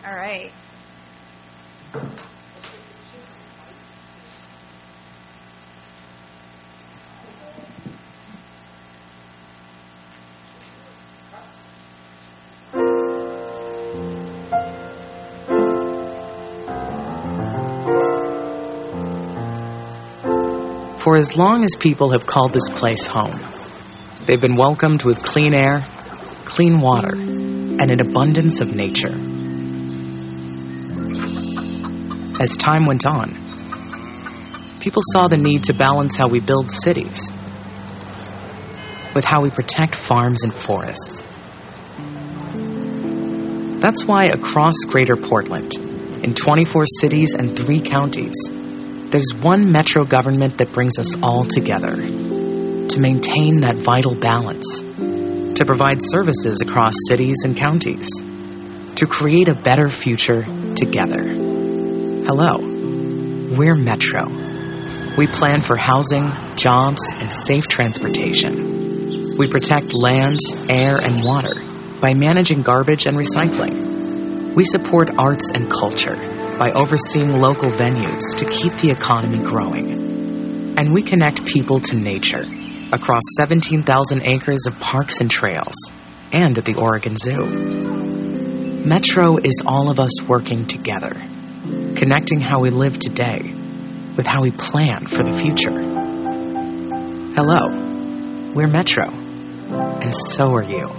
All right. For as long as people have called this place home, they've been welcomed with clean air, clean water, and an abundance of nature. As time went on, people saw the need to balance how we build cities with how we protect farms and forests. That's why across Greater Portland, in 24 cities and 3 counties, there's one metro government that brings us all together to maintain that vital balance, to provide services across cities and counties, to create a better future together. Hello, we're Metro. We plan for housing, jobs, and safe transportation. We protect land, air, and water by managing garbage and recycling. We support arts and culture by overseeing local venues to keep the economy growing. And we connect people to nature across 17,000 acres of parks and trails and at the Oregon Zoo. Metro is all of us working together, connecting how we live today with how we plan for the future. Hello, we're Metro, and so are you.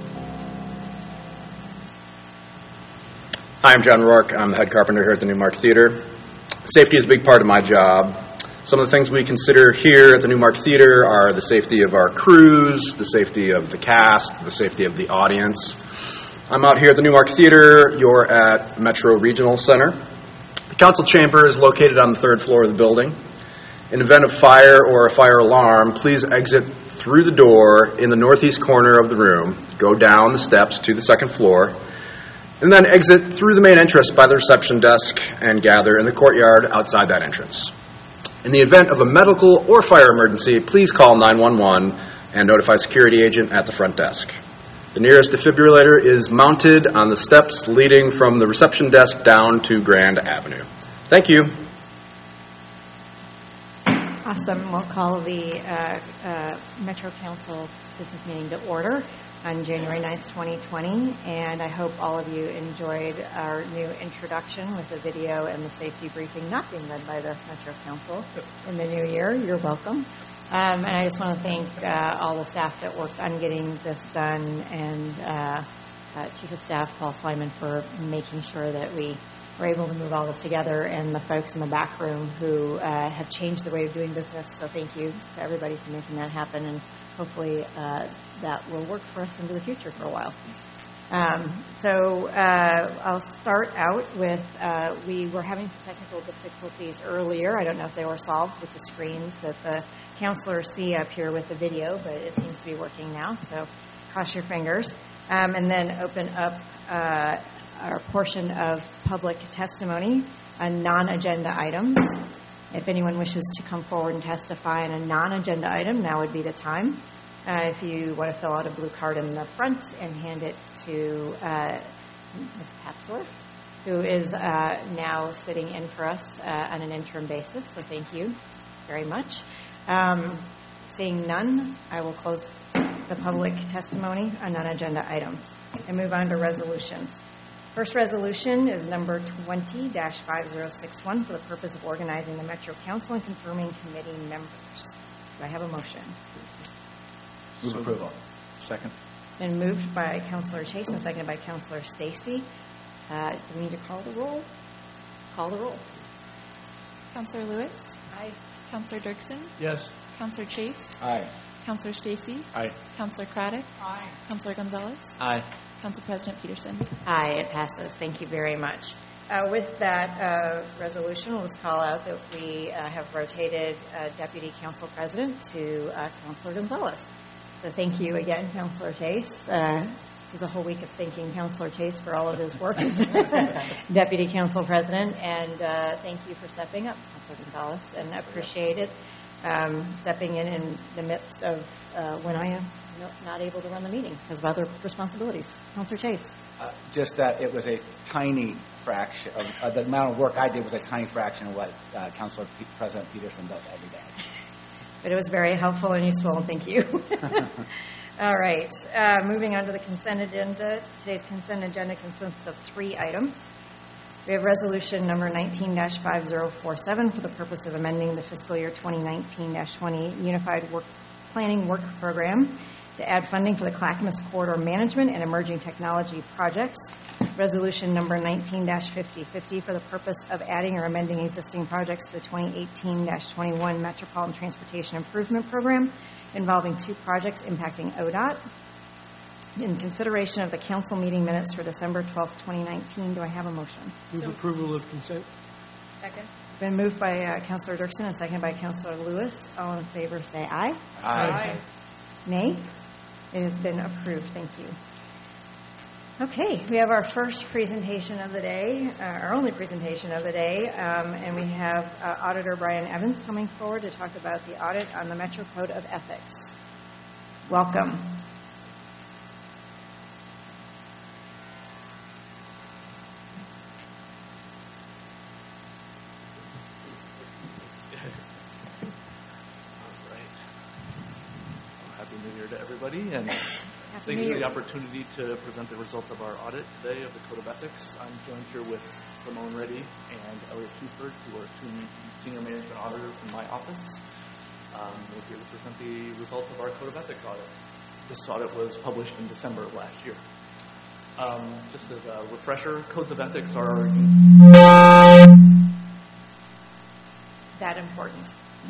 Hi, I'm John Rourke. I'm the head carpenter here at the Newmark Theater. Safety is a big part of my job. Some of the things we consider here at the Newmark Theater are the safety of our crews, the safety of the cast, the safety of the audience. I'm out here at the Newmark Theater. You're at Metro Regional Center. The council chamber is located on the 3rd floor of the building. In event of fire or a fire alarm, please exit through the door in the northeast corner of the room, go down the steps to the 2nd floor, and then exit through the main entrance by the reception desk and gather in the courtyard outside that entrance. In the event of a medical or fire emergency, please call 911 and notify a security agent at the front desk. The nearest defibrillator is mounted on the steps leading from the reception desk down to Grand Avenue. Thank you. Awesome. We'll call the Metro Council business meeting to order on January 9th, 2020, and I hope all of you enjoyed our new introduction with the video and the safety briefing not being led by the Metro Council in the new year. You're welcome. And I just want to thank all the staff that worked on getting this done, and Chief of Staff Paul Slyman for making sure that we were able to move all this together, and the folks in the back room who have changed the way of doing business. So thank you to everybody for making that happen, and hopefully that will work for us into the future for a while. I'll start out with, we were having some technical difficulties earlier. I don't know if they were solved with the screens that the counselors see up here with the video, but it seems to be working now, so cross your fingers. And then open up our portion of public testimony on non-agenda items. If anyone wishes to come forward and testify on a non-agenda item, now would be the time. If you want to fill out a blue card in the front and hand it to Ms. Patsworth, who is now sitting in for us on an interim basis, so thank you very much. Seeing none, I will close the public testimony on non-agenda items and move on to resolutions. First resolution is number 20-5061 for the purpose of organizing the Metro Council and confirming committee members. Do I have a motion? Move approval. Second. It's been moved by Councilor Chase and seconded by Councilor Stacy. Do we need to call the roll? Call the roll. Councilor Lewis? Aye. Councilor Dirksen? Yes. Councilor Chase? Aye. Councilor Stacy? Aye. Councilor Craddock? Aye. Councilor Gonzalez? Aye. Council President Peterson? Aye, it passes. Thank you very much. With that resolution, we'll just call out that we have rotated Deputy Council President to Councilor Gonzalez. So thank you again, Councilor Chase. It was a whole week of thanking Councilor Chase for all of his work as Deputy Council President, and thank you for stepping up, Councilor Gonzalez, and I appreciate it, stepping in the midst of when I am not able to run the meeting because of other responsibilities. Councilor Chase. Just that it was a tiny fraction of the amount of work I did was a tiny fraction of what President Peterson does every day. But it was very helpful and useful, and thank you. All right. Moving on to the consent agenda. Today's consent agenda consists of 3 items. We have resolution number 19-5047 for the purpose of amending the fiscal year 2019-20 Unified Planning Work Program to add funding for the Clackamas Corridor Management and Emerging Technology projects. Resolution number 19-5050 for the purpose of adding or amending existing projects to the 2018-21 Metropolitan Transportation Improvement Program involving 2 projects impacting ODOT. In consideration of the council meeting minutes for December 12th, 2019, do I have a motion? Move approval of consent. Second. Been moved by Councilor Dirksen and seconded by Councilor Lewis. All in favor say aye. Aye. Nay? It has been approved. Thank you. Okay, we have our first presentation of the day, our only presentation of the day, and we have Auditor Brian Evans coming forward to talk about the audit on the Metro Code of Ethics. Welcome. Happy New Year to everybody, and thanks for the opportunity to present the results of our audit today of the Code of Ethics. I'm joined here with Ramon Reddy and Elliot Shuford, who are 2 senior management auditors in my office. We're here to present the results of our Code of Ethics audit. This audit was published in December of last year. Just as a refresher, codes of ethics are That important.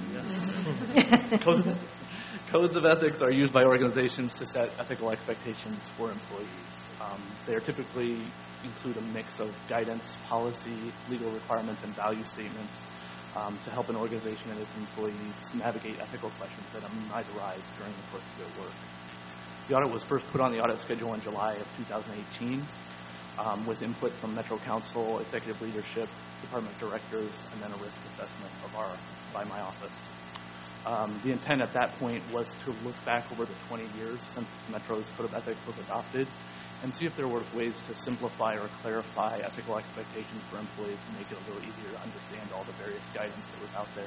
Yes. Codes of ethics are used by organizations to set ethical expectations for employees. They typically include a mix of guidance, policy, legal requirements, and value statements to help an organization and its employees navigate ethical questions that might arise during the course of their work. The audit was first put on the audit schedule in July of 2018 with input from Metro Council, executive leadership, department directors, and then a risk assessment by my office. The intent at that point was to look back over the 20 years since Metro's Code of Ethics was adopted and see if there were ways to simplify or clarify ethical expectations for employees and make it a little easier to understand all the various guidance that was out there,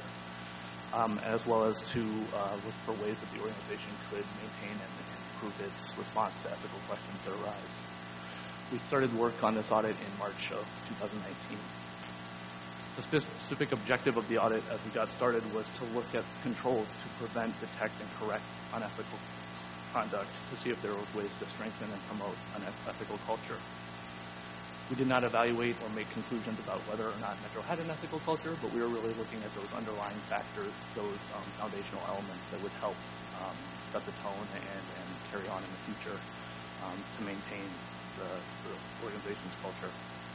as well as to look for ways that the organization could maintain and improve its response to ethical questions that arise. We started work on this audit in March of 2019. The specific objective of the audit as we got started was to look at controls to prevent, detect, and correct unethical conduct to see if there were ways to strengthen and promote an ethical culture. We did not evaluate or make conclusions about whether or not Metro had an ethical culture, but we were really looking at those underlying factors, those foundational elements that would help set the tone and carry on in the future to maintain the organization's culture.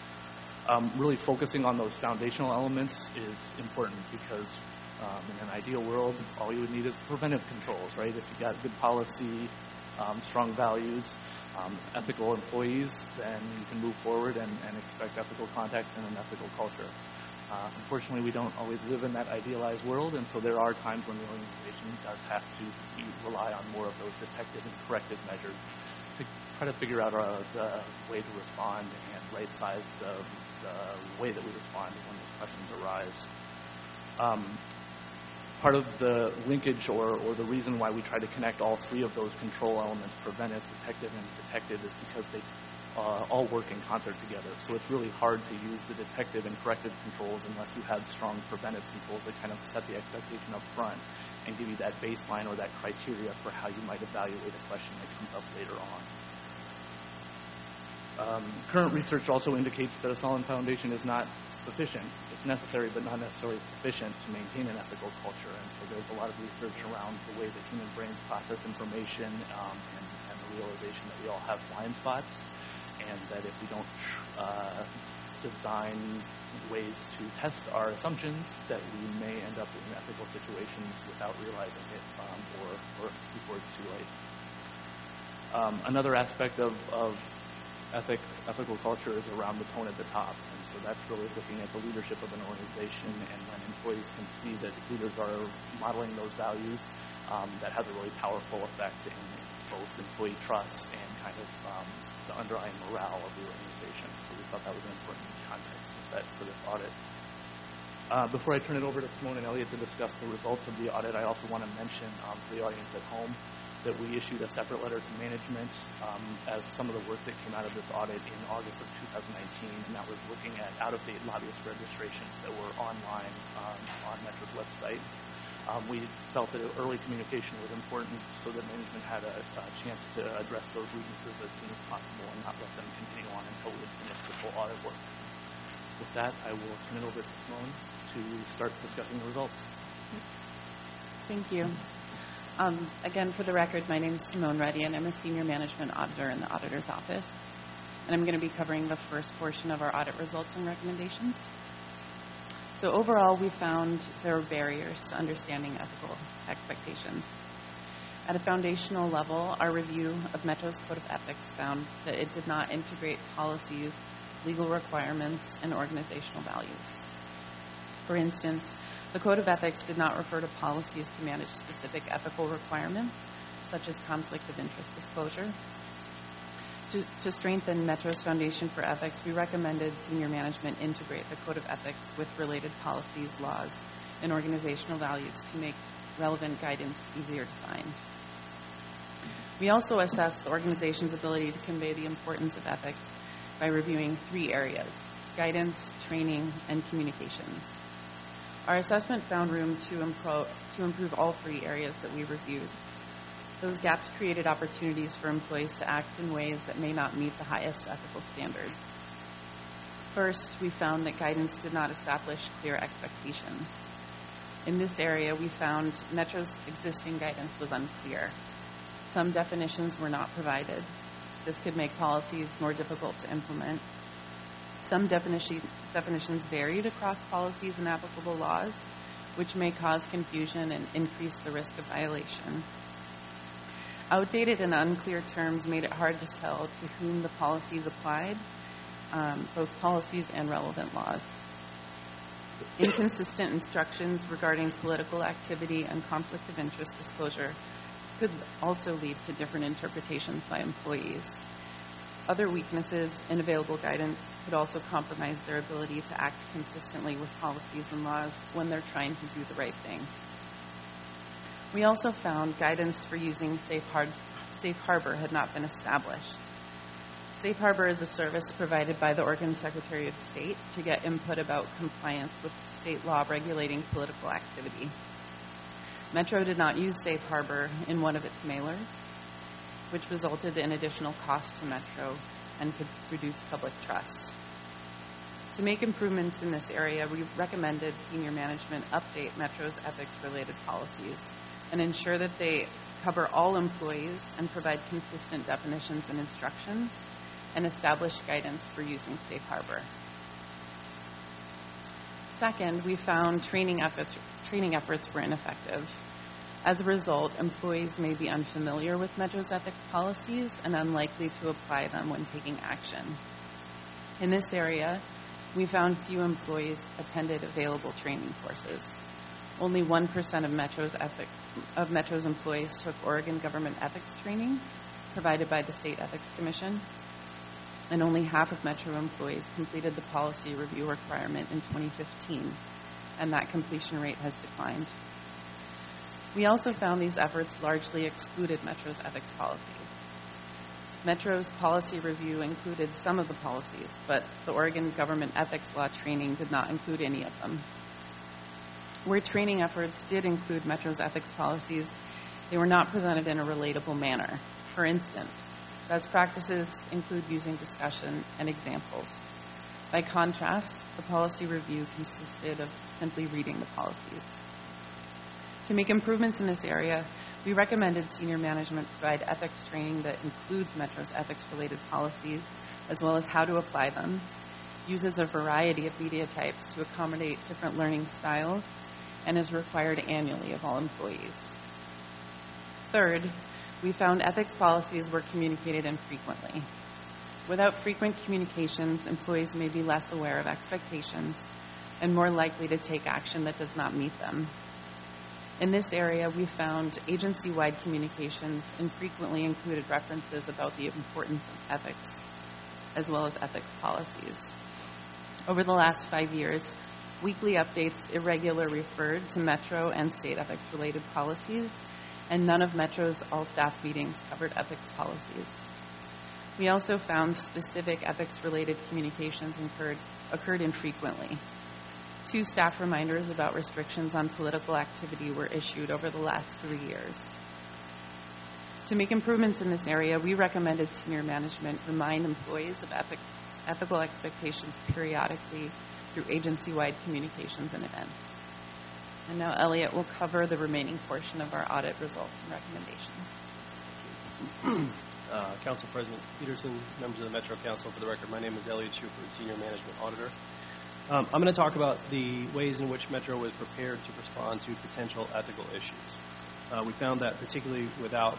Really focusing on those foundational elements is important because in an ideal world, all you would need is preventive controls, right? If you got good policy, strong values, ethical employees, then you can move forward and expect ethical conduct and an ethical culture. Unfortunately, we don't always live in that idealized world, and so there are times when the organization does have to rely on more of those detective and corrective measures to try to figure out the way to respond and right-size the way that we respond when those questions arise. Part of the linkage or the reason why we try to connect all 3 of those control elements, preventive, detective, and detective, is because they all work in concert together. So it's really hard to use the detective and corrective controls unless you have strong preventive controls that kind of set the expectation up front and give you that baseline or that criteria for how you might evaluate a question that comes up later on. Current research also indicates that a solid foundation is not sufficient. It's necessary but not necessarily sufficient to maintain an ethical culture. And so there's a lot of research around the way that human brains process information and the realization that we all have blind spots, and that if we don't design ways to test our assumptions, that we may end up in ethical situations without realizing it or before it's too late. Another aspect of ethical culture is around the tone at the top, and so that's really looking at the leadership of an organization, and when employees can see that leaders are modeling those values, that has a really powerful effect in both employee trust and kind of the underlying morale of the organization. So we thought that was an important context to set for this audit. Before I turn it over to Simone and Elliot to discuss the results of the audit, I also want to mention for the audience at home that we issued a separate letter to management as some of the work that came out of this audit in August of 2019, and that was looking at out-of-date lobbyist registrations that were online on Metro's website. We felt that early communication was important so that management had a chance to address those weaknesses as soon as possible and not let them continue on until we had finished the full audit work. With that, I will turn it over to Simone to start discussing the results. Thank you. Again, for the record, my name is Simone Reddy, and I'm a senior management auditor in the auditor's office. And I'm going to be covering the first portion of our audit results and recommendations. So overall, we found there were barriers to understanding ethical expectations. At a foundational level, our review of Metro's Code of Ethics found that it did not integrate policies, legal requirements, and organizational values. For instance, the Code of Ethics did not refer to policies to manage specific ethical requirements, such as conflict of interest disclosure. To strengthen Metro's foundation for ethics, we recommended senior management integrate the Code of Ethics with related policies, laws, and organizational values to make relevant guidance easier to find. We also assessed the organization's ability to convey the importance of ethics by reviewing 3 areas: guidance, training, and communications. Our assessment found room to improve all 3 areas that we reviewed. Those gaps created opportunities for employees to act in ways that may not meet the highest ethical standards. First, we found that guidance did not establish clear expectations. In this area, we found Metro's existing guidance was unclear. Some definitions were not provided. This could make policies more difficult to implement. Some definitions varied across policies and applicable laws, which may cause confusion and increase the risk of violation. Outdated and unclear terms made it hard to tell to whom the policies applied, both policies and relevant laws. Inconsistent instructions regarding political activity and conflict of interest disclosure could also lead to different interpretations by employees. Other weaknesses in available guidance could also compromise their ability to act consistently with policies and laws when they're trying to do the right thing. We also found guidance for using Safe Harbor had not been established. Safe Harbor is a service provided by the Oregon Secretary of State to get input about compliance with state law regulating political activity. Metro did not use Safe Harbor in one of its mailers, which resulted in additional cost to Metro and could reduce public trust. To make improvements in this area, we recommended senior management update Metro's ethics-related policies and ensure that they cover all employees and provide consistent definitions and instructions and establish guidance for using Safe Harbor. Second, we found training efforts were ineffective. As a result, employees may be unfamiliar with Metro's ethics policies and unlikely to apply them when taking action. In this area, we found few employees attended available training courses. Only 1% of Metro's employees took Oregon government ethics training provided by the State Ethics Commission, and only half of Metro employees completed the policy review requirement in 2015, and that completion rate has declined. We also found these efforts largely excluded Metro's ethics policies. Metro's policy review included some of the policies, but the Oregon government ethics law training did not include any of them. Where training efforts did include Metro's ethics policies, they were not presented in a relatable manner. For instance, best practices include using discussion and examples. By contrast, the policy review consisted of simply reading the policies. To make improvements in this area, we recommended senior management provide ethics training that includes Metro's ethics-related policies, as well as how to apply them, uses a variety of media types to accommodate different learning styles, and is required annually of all employees. Third, we found ethics policies were communicated infrequently. Without frequent communications, employees may be less aware of expectations and more likely to take action that does not meet them. In this area, we found agency-wide communications infrequently included references about the importance of ethics, as well as ethics policies. Over the last 5 years, weekly updates irregularly referred to Metro and state ethics-related policies, and none of Metro's all-staff meetings covered ethics policies. We also found specific ethics-related communications occurred infrequently. 2 staff reminders about restrictions on political activity were issued over the last 3 years. To make improvements in this area, we recommended senior management remind employees of ethical expectations periodically through agency-wide communications and events. And now Elliot will cover the remaining portion of our audit results and recommendations. Council President Peterson, members of the Metro Council, for the record, my name is Elliot Shuford, Senior Management Auditor. I'm going to talk about the ways in which Metro was prepared to respond to potential ethical issues. We found that particularly without,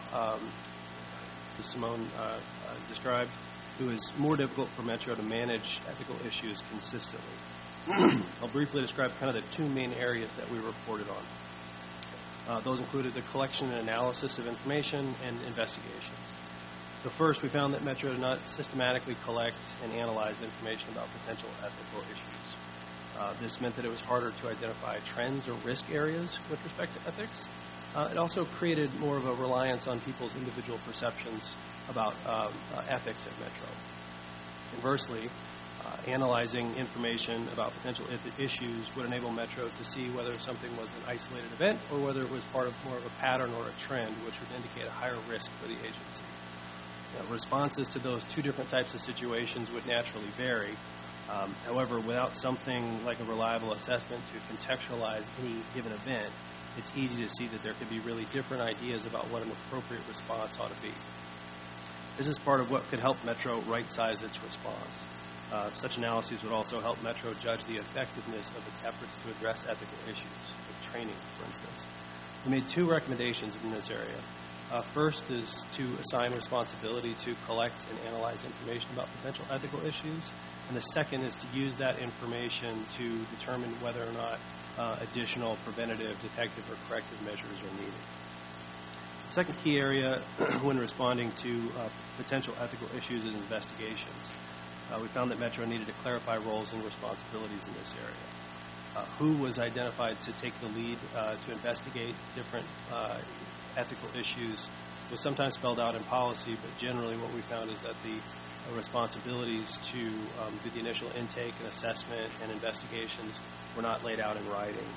as Simone described, it was more difficult for Metro to manage ethical issues consistently. I'll briefly describe kind of the 2 main areas that we reported on. Those included the collection and analysis of information and investigations. So first, we found that Metro did not systematically collect and analyze information about potential ethical issues. This meant that it was harder to identify trends or risk areas with respect to ethics. It also created more of a reliance on people's individual perceptions about ethics at Metro. Conversely, analyzing information about potential issues would enable Metro to see whether something was an isolated event or whether it was part of more of a pattern or a trend, which would indicate a higher risk for the agency. Responses to those 2 different types of situations would naturally vary. However, without something like a reliable assessment to contextualize any given event, it's easy to see that there could be really different ideas about what an appropriate response ought to be. This is part of what could help Metro right-size its response. Such analyses would also help Metro judge the effectiveness of its efforts to address ethical issues, like training, for instance. We made 2 recommendations in this area. First is to assign responsibility to collect and analyze information about potential ethical issues. And the second is to use that information to determine whether or not additional preventative, detective, or corrective measures are needed. The second key area when responding to potential ethical issues is investigations. We found that Metro needed to clarify roles and responsibilities in this area. Who was identified to take the lead to investigate different ethical issues was sometimes spelled out in policy, but generally what we found is that the responsibilities to do the initial intake and assessment and investigations were not laid out in writing.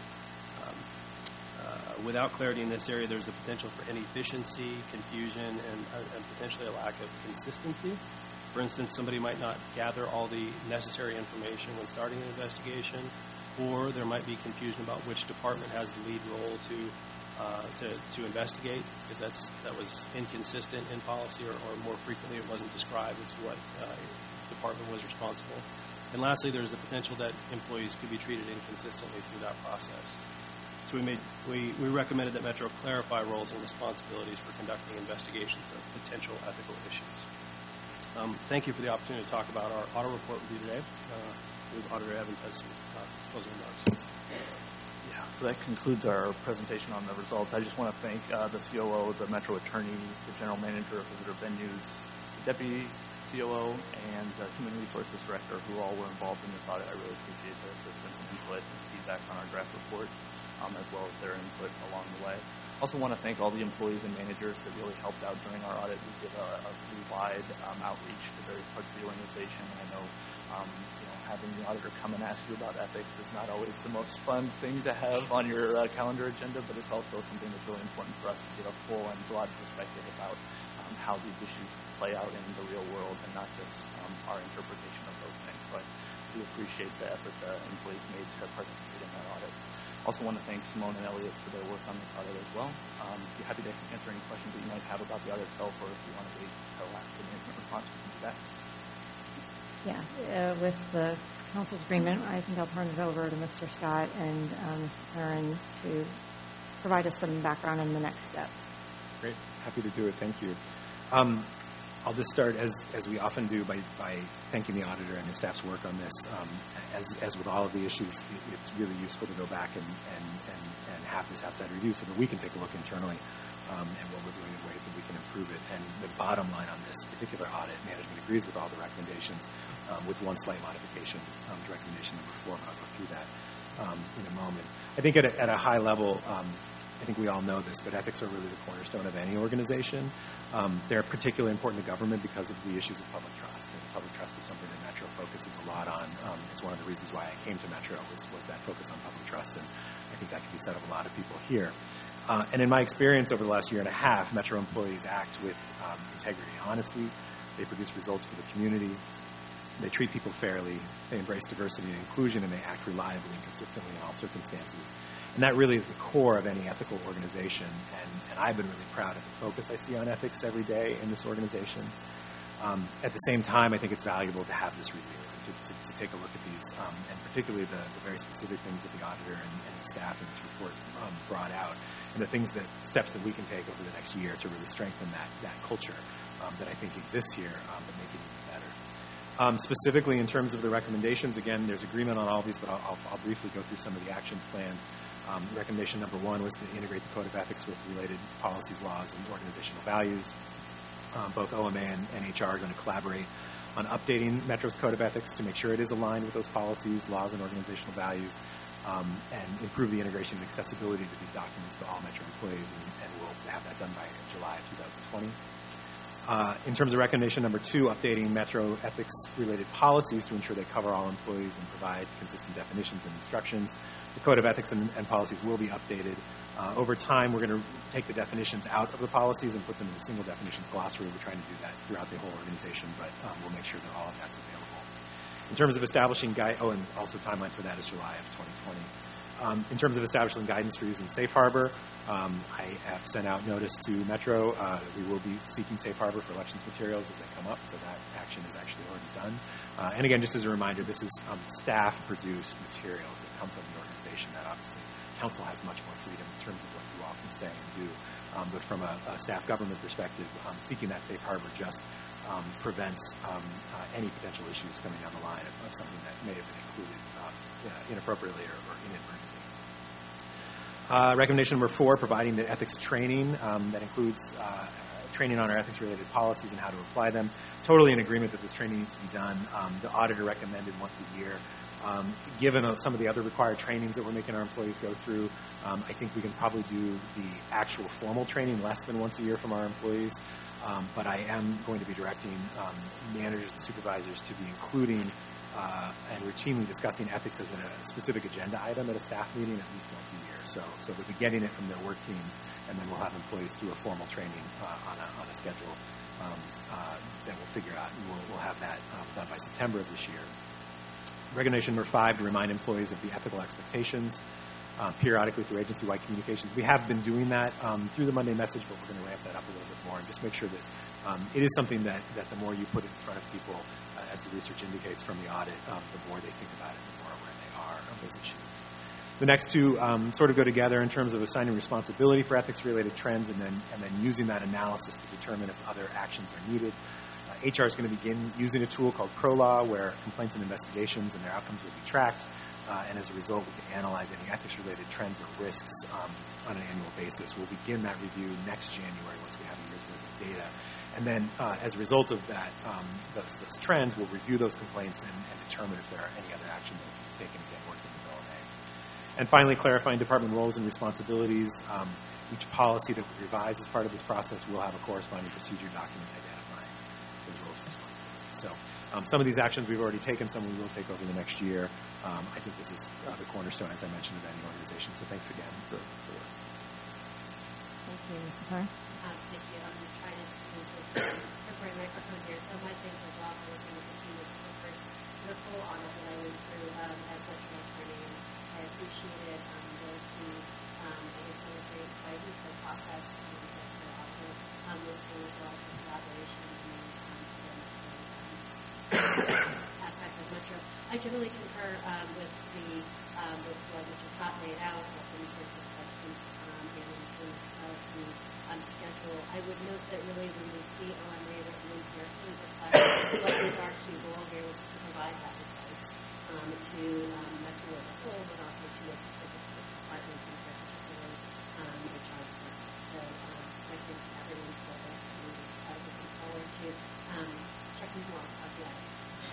Without clarity in this area, there's the potential for inefficiency, confusion, and potentially a lack of consistency. For instance, somebody might not gather all the necessary information when starting an investigation, or there might be confusion about which department has the lead role to investigate, because that was inconsistent in policy, or more frequently it wasn't described as what department was responsible. And lastly, there's the potential that employees could be treated inconsistently through that process. So we recommended that Metro clarify roles and responsibilities for conducting investigations of potential ethical issues. Thank you for the opportunity to talk about our audit report with you today. I believe Auditor Evans has some closing remarks. Yeah, so that concludes our presentation on the results. I just want to thank the COO, the Metro Attorney, the General Manager of Visitor Venues, the Deputy COO, and the Human Resources Director, who all were involved in this audit. I really appreciate their assistance and input and feedback on our draft report, as well as their input along the way. I also want to thank all the employees and managers that really helped out during our audit. We did a pretty wide outreach to various parts of the organization. I know, having the auditor come and ask you about ethics is not always the most fun thing to have on your calendar agenda, but it's also something that's really important for us to get a full and broad perspective about how these issues play out in the real world and not just our interpretation of those things. So I do appreciate the effort the employees made to participate in that audit. Also want to thank Simone and Elliot for their work on this audit as well. Be happy to answer any questions that you might have about the audit itself, or if you want to wait until after the management response, we can do that. Yeah, with the council's agreement, I think I'll turn it over to Mr. Scott and Ms. Claren to provide us some background on the next steps. Great. Happy to do it. Thank you. I'll just start, as we often do, by thanking the auditor and his staff's work on this. As with all of the issues, it's really useful to go back and have this outside review so that we can take a look internally and what we're doing in ways that we can improve it. And the bottom line on this particular audit, management agrees with all the recommendations with one slight modification to recommendation number 4, but I'll go through that in a moment. I think at a high level, I think we all know this, but ethics are really the cornerstone of any organization. They're particularly important to government because of the issues of public trust. And public trust is something that Metro focuses a lot on. It's one of the reasons why I came to Metro was that focus on public trust, and I think that can be said of a lot of people here. And in my experience over the last year and a half, Metro employees act with integrity and honesty. They produce results for the community. They treat people fairly. They embrace diversity and inclusion, and they act reliably and consistently in all circumstances. And that really is the core of any ethical organization. And I've been really proud of the focus I see on ethics every day in this organization. At the same time, I think it's valuable to have this review, to take a look at these, and particularly the very specific things that the auditor and the staff in this report brought out, and the steps that we can take over the next year to really strengthen that culture that I think exists here, but make it even better. Specifically in terms of the recommendations, again, there's agreement on all of these, but I'll briefly go through some of the actions planned. Recommendation number 1 was to integrate the Code of Ethics with related policies, laws, and organizational values. Both OMA and HR are going to collaborate on updating Metro's Code of Ethics to make sure it is aligned with those policies, laws, and organizational values, and improve the integration and accessibility to these documents to all Metro employees, and we'll have that done by July of 2020. In terms of recommendation number 2, updating Metro ethics-related policies to ensure they cover all employees and provide consistent definitions and instructions. The Code of Ethics and policies will be updated. Over time, we're going to take the definitions out of the policies and put them in a single definitions glossary. We're trying to do that throughout the whole organization, but we'll make sure that all of that's available. In terms of establishing and also timeline for that is July of 2020. In terms of establishing guidance for using Safe Harbor, I have sent out notice to Metro that we will be seeking Safe Harbor for elections materials as they come up, so that action is actually already done. And again, just as a reminder, this is staff-produced materials that come from the organization. That obviously, council has much more freedom in terms of what you all can say and do. But from a staff government perspective, seeking that Safe Harbor just prevents any potential issues coming down the line of something that may have been included inappropriately or inadvertently. Recommendation number 4, providing the ethics training that includes training on our ethics-related policies and how to apply them. Totally in agreement that this training needs to be done. The auditor recommended once a year. Given some of the other required trainings that we're making our employees go through, I think we can probably do the actual formal training less than once a year from our employees. But I am going to be directing managers and supervisors to be including and routinely discussing ethics as a specific agenda item at a staff meeting at least once a year. So they'll be getting it from their work teams, and then we'll have employees through a formal training on a schedule that we'll figure out, and we'll have that done by September of this year. Recommendation number 5, to remind employees of the ethical expectations periodically through agency-wide communications. We have been doing that through the Monday message, but we're going to ramp that up a little bit more and just make sure that it is something that the more you put it in front of people, as the research indicates from the audit, the more they think about it, the more aware they are of those issues. The next two sort of go together in terms of assigning responsibility for ethics-related trends and then using that analysis to determine if other actions are needed. HR is going to begin using a tool called ProLaw, where complaints and investigations and their outcomes will be tracked. And as a result, we can analyze any ethics-related trends or risks on an annual basis. We'll begin that review next January once we have a year's worth of data. And then as a result of that, those trends, we'll review those complaints and determine if there are any other actions that we can take and again working with OMA. And finally, clarifying department roles and responsibilities. Each policy that we revise as part of this process will have a corresponding procedure document identifying those roles and responsibilities. So some of these actions we've already taken, some we will take over the next year. I think this is the cornerstone, as I mentioned, of any organization. So thanks again for the work. Thank you, Ms. McClure. Thank you. I'm going to try to use this temporary microphone here. So my thanks as well for working with the team with the full audit that I went through as Metro training. I appreciated those who, I guess I was very excited with the process that the auditor went through as well for collaboration and aspects of Metro. I generally concur with what Mr. Scott laid out in terms of substance and terms of the schedule. I would note that really when we see OMA written in here, it really reflects what is our key goal here, which is to provide that advice to Metro as a whole, but also to its departments and particularly HR department. So I think everyone told us that we are looking forward to checking more of the items.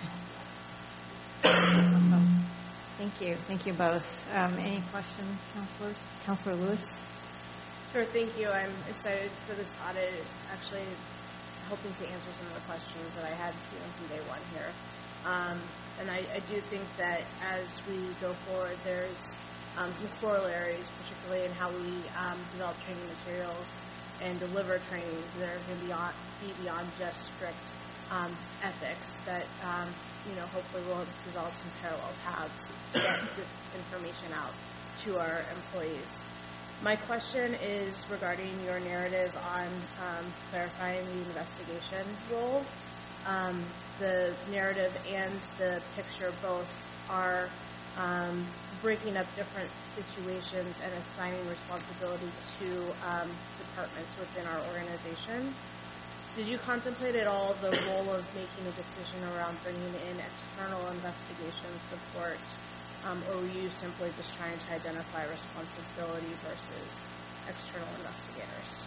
Awesome. Thank you. Thank you both. Any questions, counselors? Counselor Lewis? Sure, thank you. I'm excited for this audit, actually hoping to answer some of the questions that I had from day one here. And I do think that as we go forward, there's some corollaries, particularly in how we develop training materials and deliver trainings that are going to be beyond just strict ethics that, hopefully we'll develop some parallel paths to get this information out to our employees. My question is regarding your narrative on clarifying the investigation role. The narrative and the picture both are breaking up different situations and assigning responsibility to departments within our organization. Did you contemplate at all the role of making a decision around bringing in external investigation support, or were you simply just trying to identify responsibility versus external investigators?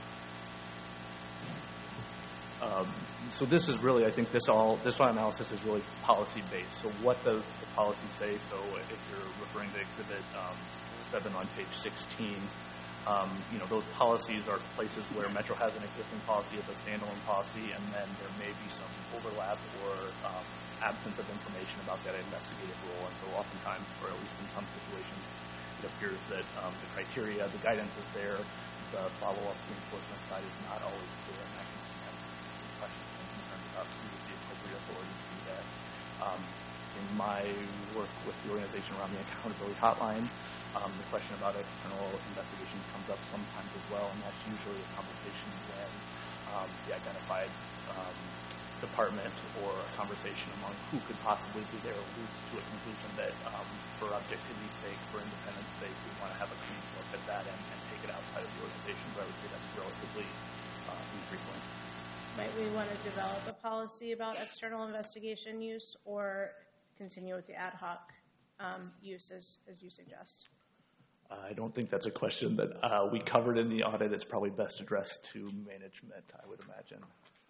So this is really, I think this analysis is really policy-based. So what does the policy say? So if you're referring to Exhibit 7 on page 16, those policies are places where Metro has an existing policy as a standalone policy, and then there may be some overlap or absence of information about that investigative role. And so oftentimes, or at least in some situations, it appears that the criteria, the guidance is there, the follow-up to the enforcement side is not always clear, and that can have some questions and concerns about who is the appropriate authority to do that. In my work with the organization around the accountability hotline, the question about external investigation comes up sometimes as well, and that's usually a conversation when the identified department or a conversation among who could possibly be there leads to a conclusion that for objectivity's sake, for independence sake, we want to have a clean look at that and take it outside of the organization, but I would say that's relatively infrequent. Might we want to develop a policy about external investigation use or continue with the ad hoc use as you suggest? I don't think that's a question that we covered in the audit. It's probably best addressed to management, I would imagine.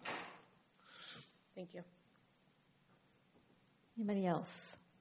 Thank you. Anybody else?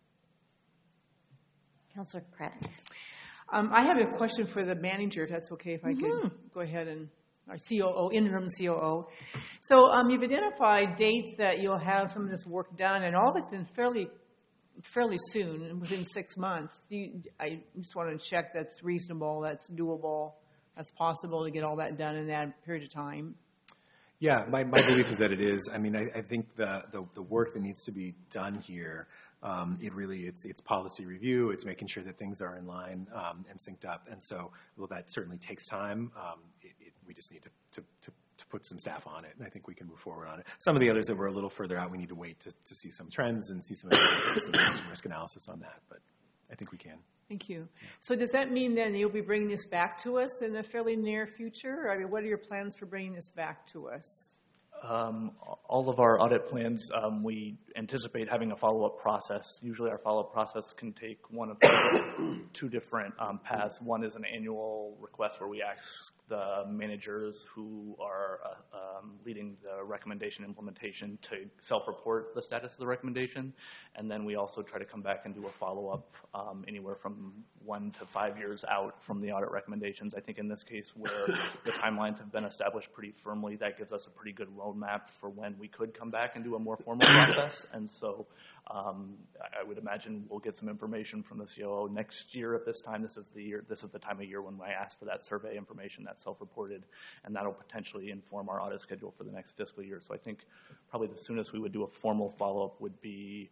Councilor Craddock. I have a question for the manager, if that's okay, if I could go ahead and our COO, interim COO. So you've identified dates that you'll have some of this work done, and all this in fairly soon, within 6 months. I just want to check that's reasonable, that's doable, that's possible to get all that done in that period of time. Yeah, my belief is that it is. I mean, I think the work that needs to be done here, it's policy review. It's making sure that things are in line and synced up. And so, that certainly takes time. We just need to put some staff on it, and I think we can move forward on it. Some of the others that were a little further out, we need to wait to see some trends and see some risk analysis on that. But I think we can. Thank you. So does that mean then you'll be bringing this back to us in the fairly near future? I mean, what are your plans for bringing this back to us? All of our audit plans, we anticipate having a follow-up process. Usually our follow-up process can take one of two different paths. One is an annual request where we ask the managers who are leading the recommendation implementation to self-report the status of the recommendation. And then we also try to come back and do a follow-up anywhere from 1 to 5 years out from the audit recommendations. I think in this case where the timelines have been established pretty firmly, that gives us a pretty good roadmap for when we could come back and do a more formal process. And so I would imagine we'll get some information from the COO next year at this time. This is the time of year when I ask for that survey information that's self-reported, and that'll potentially inform our audit schedule for the next fiscal year. So I think probably the soonest we would do a formal follow-up would be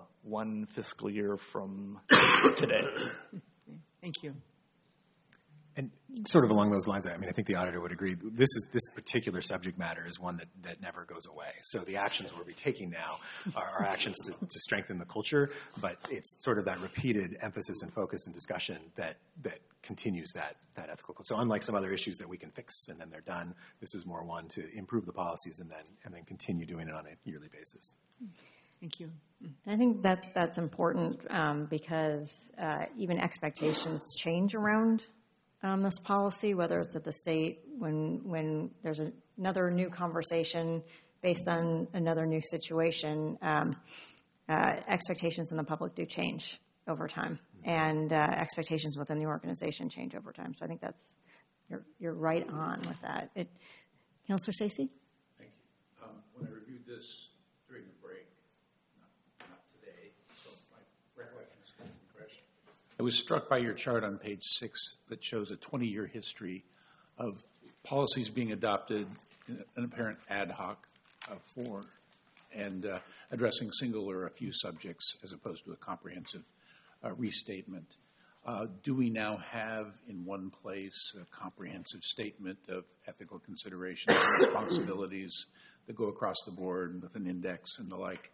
1 fiscal year from today. Thank you. And sort of along those lines, I mean, I think the auditor would agree. This particular subject matter is one that never goes away. So the actions we'll be taking now are actions to strengthen the culture, but it's sort of that repeated emphasis and focus and discussion that continues that ethical code. So unlike some other issues that we can fix and then they're done, this is more one to improve the policies and then continue doing it on a yearly basis. Thank you. I think that's important because even expectations change around this policy, whether it's at the state when there's another new conversation based on another new situation, expectations in the public do change over time, and expectations within the organization change over time. So I think that's you're right on with that. Councilor Stacey? Thank you. When I reviewed this during the break, not today, so my recollection is kind of fresh. I was struck by your chart on page 6 that shows a 20-year history of policies being adopted in an apparent ad hoc form and addressing single or a few subjects as opposed to a comprehensive restatement. Do we now have in one place a comprehensive statement of ethical considerations and responsibilities that go across the board with an index and the like,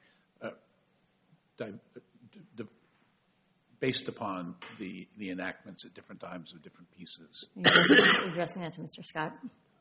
based upon the enactments at different times of different pieces? You're addressing that to Mr. Scott.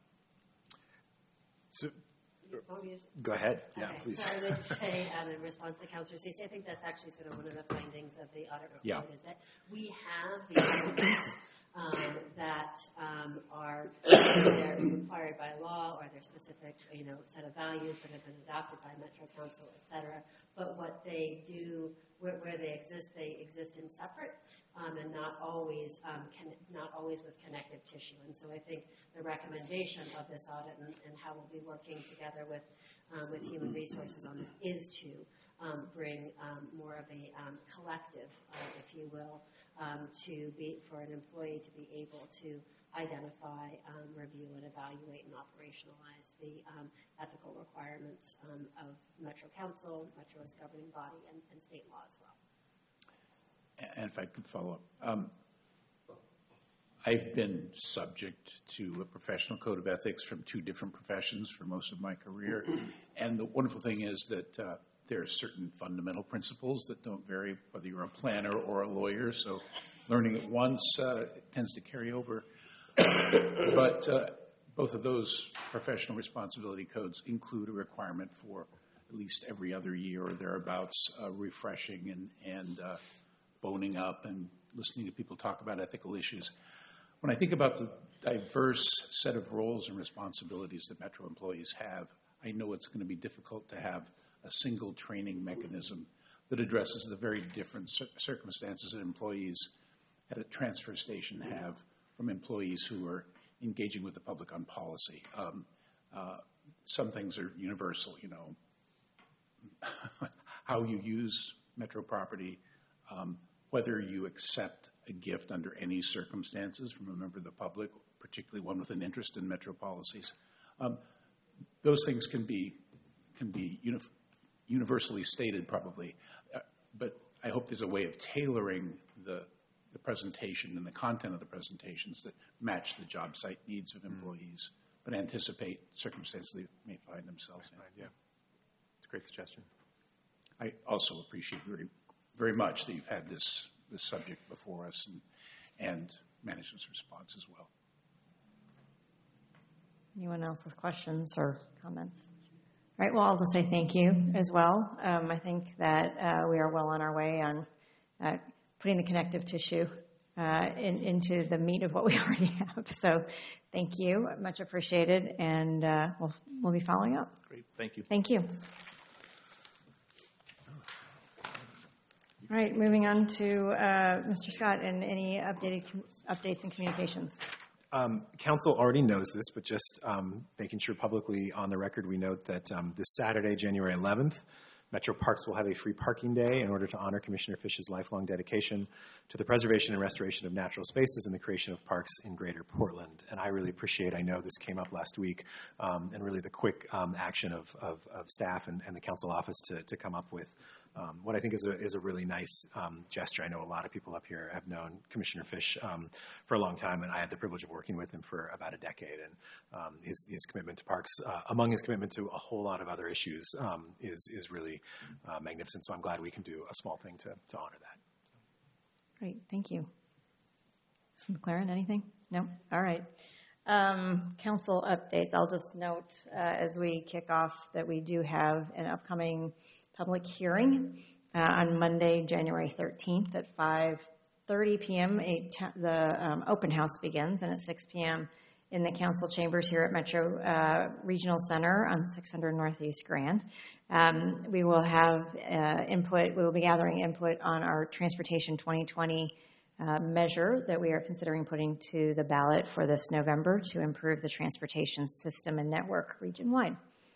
So, go ahead. Yeah, okay. please. So I would say, in response to Councilor Stacey, I think that's actually sort of one of the findings of the audit report is that we have the elements that are either required by law or they're specific, set of values that have been adopted by Metro Council, et cetera. But what they do, where they exist in separate and not always with connective tissue. And so I think the recommendation of this audit and how we'll be working together with Human Resources on this is to bring more of a collective, if you will, for an employee to be able to identify, review, and evaluate and operationalize the ethical requirements of Metro Council, Metro's governing body, and state law as well. And if I could follow up. I've been subject to a professional code of ethics from 2 different professions for most of my career. And the wonderful thing is that there are certain fundamental principles that don't vary whether you're a planner or a lawyer. So learning it once tends to carry over. But both of those professional responsibility codes include a requirement for at least every other year or thereabouts refreshing and boning up and listening to people talk about ethical issues. When I think about the diverse set of roles and responsibilities that Metro employees have, I know it's going to be difficult to have a single training mechanism that addresses the very different circumstances that employees at a transfer station have from employees who are engaging with the public on policy. Some things are universal, how you use Metro property, whether you accept a gift under any circumstances from a member of the public, particularly one with an interest in Metro policies. Those things can be universally stated probably, but I hope there's a way of tailoring the presentation and the content of the presentations that match the job site needs of employees, but anticipate circumstances they may find themselves in. Yeah, it's a great suggestion. I also appreciate very, very much that you've had this subject before us and management's response as well. Anyone else with questions or comments? All right, well, I'll just say thank you as well. I think that we are well on our way on putting the connective tissue into the meat of what we already have. So thank you, much appreciated, and we'll be following up. Great, thank you. Thank you. All right, moving on to Mr. Scott and any updates and communications. Council already knows this, but just making sure publicly on the record, we note that this Saturday, January 11th, Metro Parks will have a free parking day in order to honor Commissioner Fish's lifelong dedication to the preservation and restoration of natural spaces and the creation of parks in Greater Portland. And I really appreciate, I know this came up last week, and really the quick action of staff and the council office to come up with what I think is a really nice gesture. I know a lot of people up here have known Commissioner Fish for a long time, and I had the privilege of working with him for about a decade. And his commitment to parks, among his commitment to a whole lot of other issues, is really magnificent. So I'm glad we can do a small thing to honor that. Great, thank you. Ms. McLaren, anything? No? All right. Council updates. I'll just note as we kick off that we do have an upcoming public hearing on Monday, January 13th at 5:30 p.m. The open house begins, and at 6 p.m. in the council chambers here at Metro Regional Center on 600 Northeast Grand. We will have input. We will be gathering input on our Transportation 2020 measure that we are considering putting to the ballot for this November to improve the transportation system and network region-wide.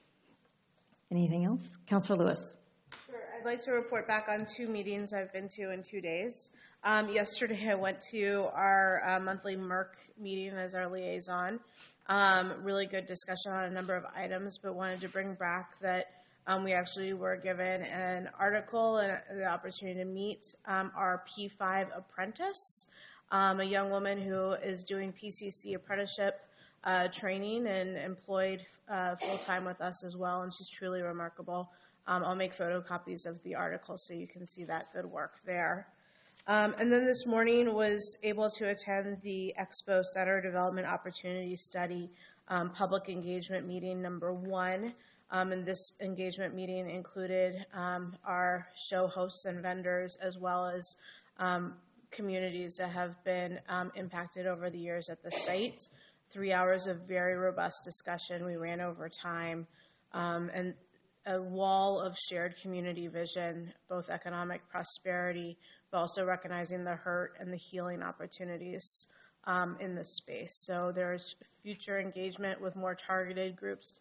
Anything else? Councilor Lewis. Sure. I'd like to report back on 2 meetings I've been to in 2 days. Yesterday I went to our monthly MERC meeting as our liaison. Really good discussion on a number of items, but wanted to bring back that we actually were given an article and the opportunity to meet our P5 apprentice, a young woman who is doing PCC apprenticeship training and employed full-time with us as well, and she's truly remarkable. I'll make photocopies of the article so you can see that good work there. And then this morning was able to attend the Expo Center Development Opportunity Study public engagement meeting number 1. And this engagement meeting included our show hosts and vendors, as well as communities that have been impacted over the years at the site. 3 hours of very robust discussion. We ran over time, and a wall of shared community vision, both economic prosperity, but also recognizing the hurt and the healing opportunities in this space. So there's future engagement with more targeted groups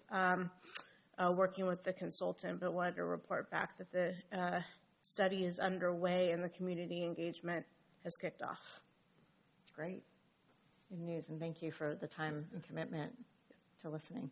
working with the consultant, but wanted to report back that the study is underway and the community engagement has kicked off. Great. Good news, and thank you for the time and commitment to listening.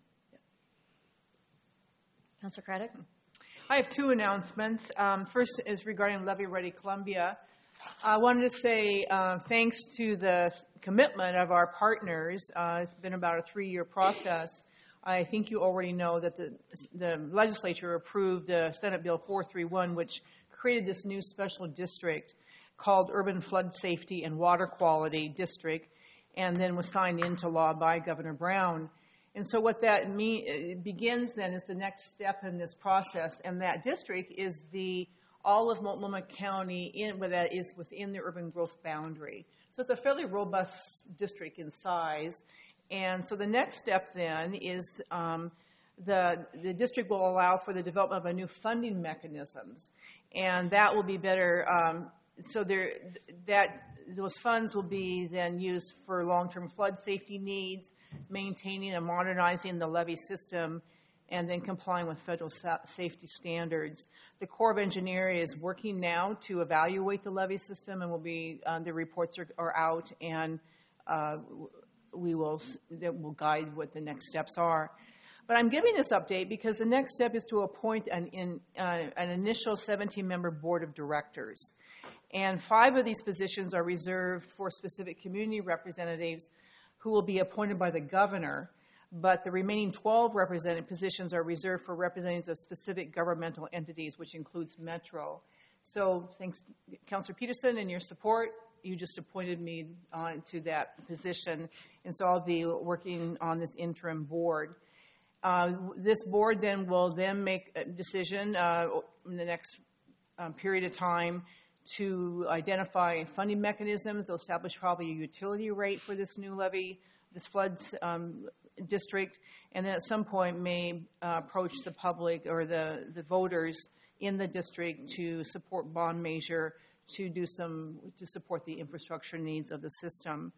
Councilor Craddock? I have 2 announcements. First is regarding Levy Ready Columbia. I wanted to say thanks to the commitment of our partners. It's been about a 3-year process. I think you already know that the legislature approved the Senate Bill 431, which created this new special district called Urban Flood Safety and Water Quality District, and then was signed into law by Governor Brown. And so what that begins then is the next step in this process, and that district is all of Multnomah County that is within the urban growth boundary. So it's a fairly robust district in size. And so the next step then is the district will allow for the development of a new funding mechanisms, and that will be better. Those funds will be then used for long-term flood safety needs, maintaining and modernizing the levee system, and then complying with federal safety standards. The Corps of Engineers is working now to evaluate the levee system, and the reports are out, and that will guide what the next steps are. But I'm giving this update because the next step is to appoint an initial 17-member board of directors. And 5 of these positions are reserved for specific community representatives who will be appointed by the governor, but the remaining 12 represented positions are reserved for representatives of specific governmental entities, which includes Metro. So thanks, Councilor Peterson, and your support. You just appointed me to that position, and so I'll be working on this interim board. This board then will make a decision in the next period of time to identify funding mechanisms. They'll establish probably a utility rate for this new levee, this floods district, and then at some point may approach the public or the voters in the district to support bond measure to support the infrastructure needs of the system.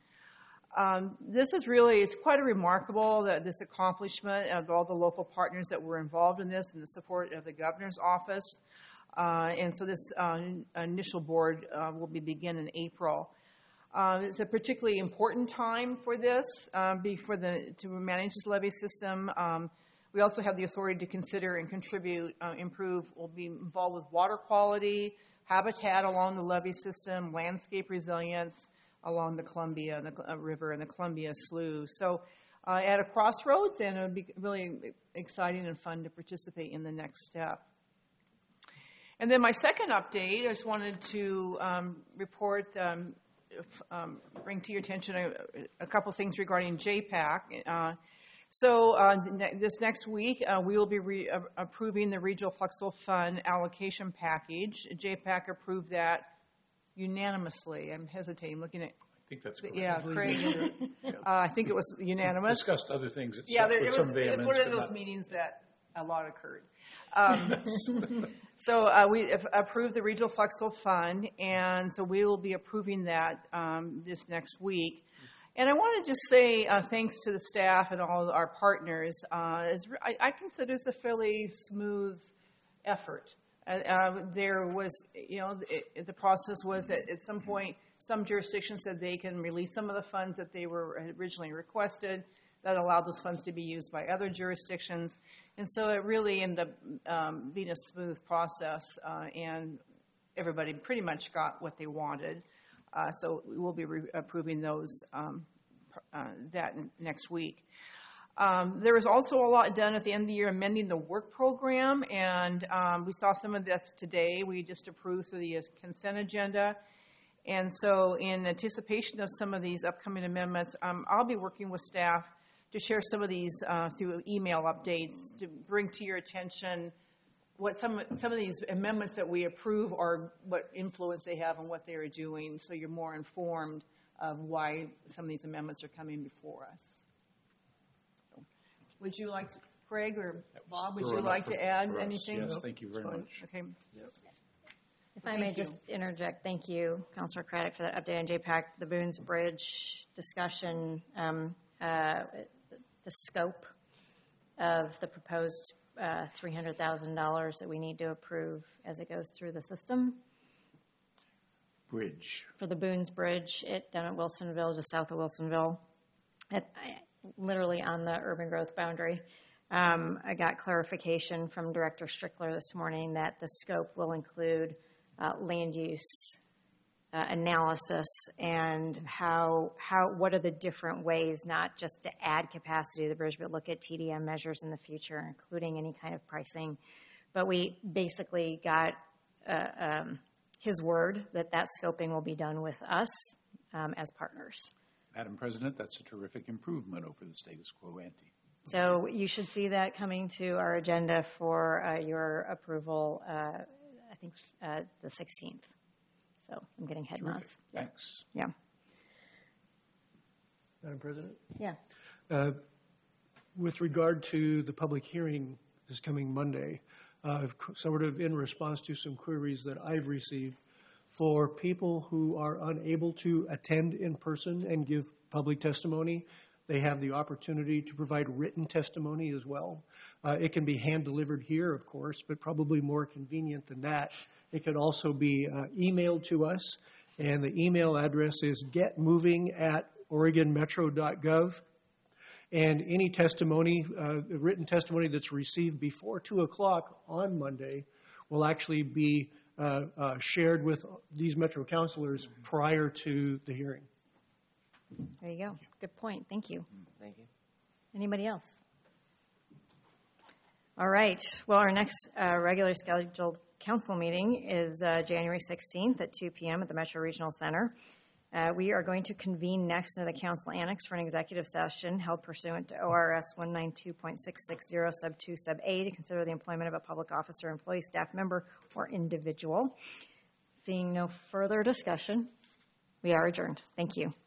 It's quite remarkable that this accomplishment of all the local partners that were involved in this and the support of the governor's office. And so this initial board will begin in April. It's a particularly important time for this, to manage this levee system. We also have the authority to consider and contribute, we'll be involved with water quality, habitat along the levee system, landscape resilience along the Columbia River and the Columbia Slough. So at a crossroads, and it would be really exciting and fun to participate in the next step. And then my second update, I just wanted to report, bring to your attention a couple things regarding JPAC. This next week, we will be approving the Regional Flexible Fund allocation package. JPAC approved that unanimously. I'm hesitating, looking at. I think that's correct. Yeah, Craig. I think it was unanimous. Discussed other things. It's one of those meetings that a lot occurred. We approved the Regional Flexible Fund, and so we will be approving that this next week. And I want to just say thanks to the staff and all our partners. I consider this a fairly smooth effort. There was, the process was that at some point, some jurisdictions said they can release some of the funds that they were originally requested. That allowed those funds to be used by other jurisdictions. And so it really ended up being a smooth process, and everybody pretty much got what they wanted. So we will be approving those that next week. There was also a lot done at the end of the year amending the work program, and we saw some of this today. We just approved through the consent agenda. And so in anticipation of some of these upcoming amendments, I'll be working with staff to share some of these through email updates to bring to your attention what some of these amendments that we approve are, what influence they have on what they are doing, so you're more informed of why some of these amendments are coming before us. So, would you like to, Craig or Bob, would you like to add anything? Yes, thank you very much. Okay. If I may just interject, thank you, Councilor Craddock, for that update on JPAC, the Boones Bridge discussion, the scope of the proposed $300,000 that we need to approve as it goes through the system. Bridge. For the Boones Bridge down at Wilsonville, just south of Wilsonville, literally on the urban growth boundary. I got clarification from Director Strickler this morning that the scope will include land use analysis and what are the different ways, not just to add capacity to the bridge, but look at TDM measures in the future, including any kind of pricing. But we basically got his word that scoping will be done with us as partners. Madam President, that's a terrific improvement over the status quo ante. So you should see that coming to our agenda for your approval, I think the 16th. So I'm getting head nods. Thanks. Yeah. Madam President? Yeah. With regard to the public hearing this coming Monday, sort of in response to some queries that I've received, for people who are unable to attend in person and give public testimony, they have the opportunity to provide written testimony as well. It can be hand-delivered here, of course, but probably more convenient than that. It could also be emailed to us, and the email address is getmoving@oregonmetro.gov. And any testimony, written testimony that's received before 2 o'clock on Monday will actually be shared with these Metro councilors prior to the hearing. There you go. Good point. Thank you. Thank you. Anybody else? All right. Well, our next regular scheduled council meeting is January 16th at 2 p.m. at the Metro Regional Center. We are going to convene next into the council annex for an executive session held pursuant to ORS 192.660 sub 2 sub A to consider the employment of a public officer, employee, staff member, or individual. Seeing no further discussion, we are adjourned. Thank you.